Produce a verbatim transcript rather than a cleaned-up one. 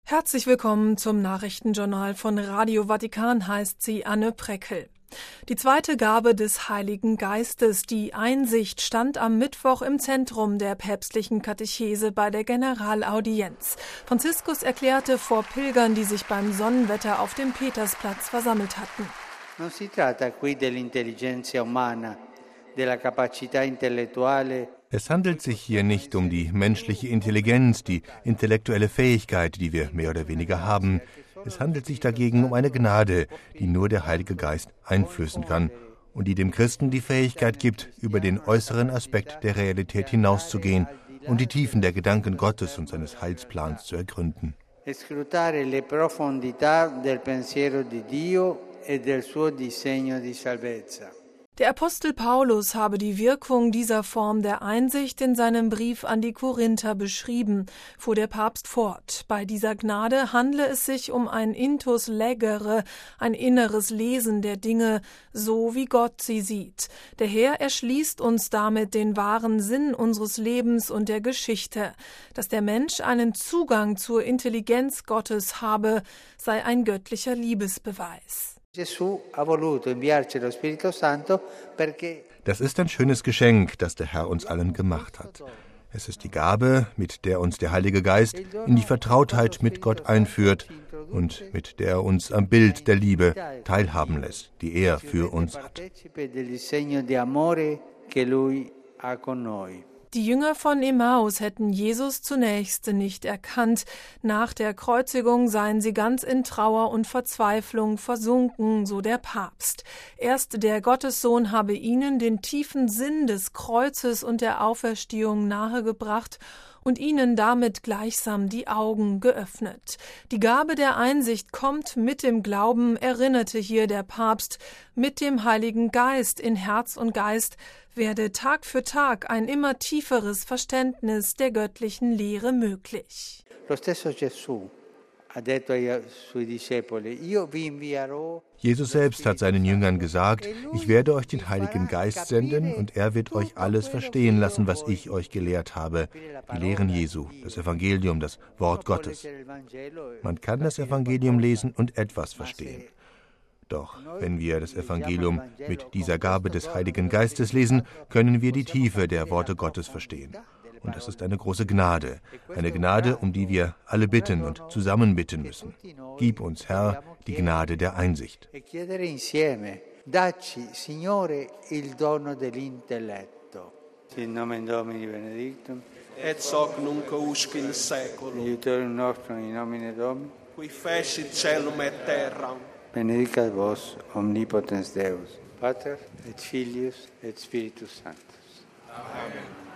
Herzlich willkommen zum Nachrichtenjournal von Radio Vatikan, heißt sie Anne Preckel. Die zweite Gabe des Heiligen Geistes, die Einsicht, stand am Mittwoch im Zentrum der päpstlichen Katechese bei der Generalaudienz. Franziskus erklärte vor Pilgern, die sich beim Sonnenwetter auf dem Petersplatz versammelt hatten. Non si tratta qui dell'intelligenza umana, della capacità intellettuale. Es handelt sich hier nicht um die menschliche Intelligenz, die intellektuelle Fähigkeit, die wir mehr oder weniger haben. Es handelt sich dagegen um eine Gnade, die nur der Heilige Geist einflößen kann und die dem Christen die Fähigkeit gibt, über den äußeren Aspekt der Realität hinauszugehen und die Tiefen der Gedanken Gottes und seines Heilsplans zu ergründen. Scrutare le profondità del pensiero di Dio e del suo disegno di salvezza. Der Apostel Paulus habe die Wirkung dieser Form der Einsicht in seinem Brief an die Korinther beschrieben, fuhr der Papst fort. Bei dieser Gnade handle es sich um ein intus legere, ein inneres Lesen der Dinge, so wie Gott sie sieht. Der Herr erschließt uns damit den wahren Sinn unseres Lebens und der Geschichte. Dass der Mensch einen Zugang zur Intelligenz Gottes habe, sei ein göttlicher Liebesbeweis. Das ist ein schönes Geschenk, das der Herr uns allen gemacht hat. Es ist die Gabe, mit der uns der Heilige Geist in die Vertrautheit mit Gott einführt und mit der er uns am Bild der Liebe teilhaben lässt, die er für uns hat. Die Jünger von Emmaus hätten Jesus zunächst nicht erkannt. Nach der Kreuzigung seien sie ganz in Trauer und Verzweiflung versunken, so der Papst. Erst der Gottessohn habe ihnen den tiefen Sinn des Kreuzes und der Auferstehung nahegebracht und ihnen damit gleichsam die Augen geöffnet. Die Gabe der Einsicht kommt mit dem Glauben, erinnerte hier der Papst, mit dem Heiligen Geist in Herz und Geist werde Tag für Tag ein immer tieferes Verständnis der göttlichen Lehre möglich. Jesus selbst hat seinen Jüngern gesagt, ich werde euch den Heiligen Geist senden und er wird euch alles verstehen lassen, was ich euch gelehrt habe. Die Lehren Jesu, das Evangelium, das Wort Gottes. Man kann das Evangelium lesen und etwas verstehen. Doch wenn wir das Evangelium mit dieser Gabe des Heiligen Geistes lesen, können wir die Tiefe der Worte Gottes verstehen. Und das ist eine große Gnade, eine Gnade, um die wir alle bitten und zusammen bitten müssen. Gib uns, Herr, die Gnade der Einsicht. Dacci, Signore, il dono dell'intelletto. In nome Domini benedictum. Et hoc nunc usque in seculum. Aiutorium nostrum in nomine Domini. Qui fecit caelum et terram. Benedicat vos omnipotens Deus, Pater et Filius et Spiritus Sanctus. Amen.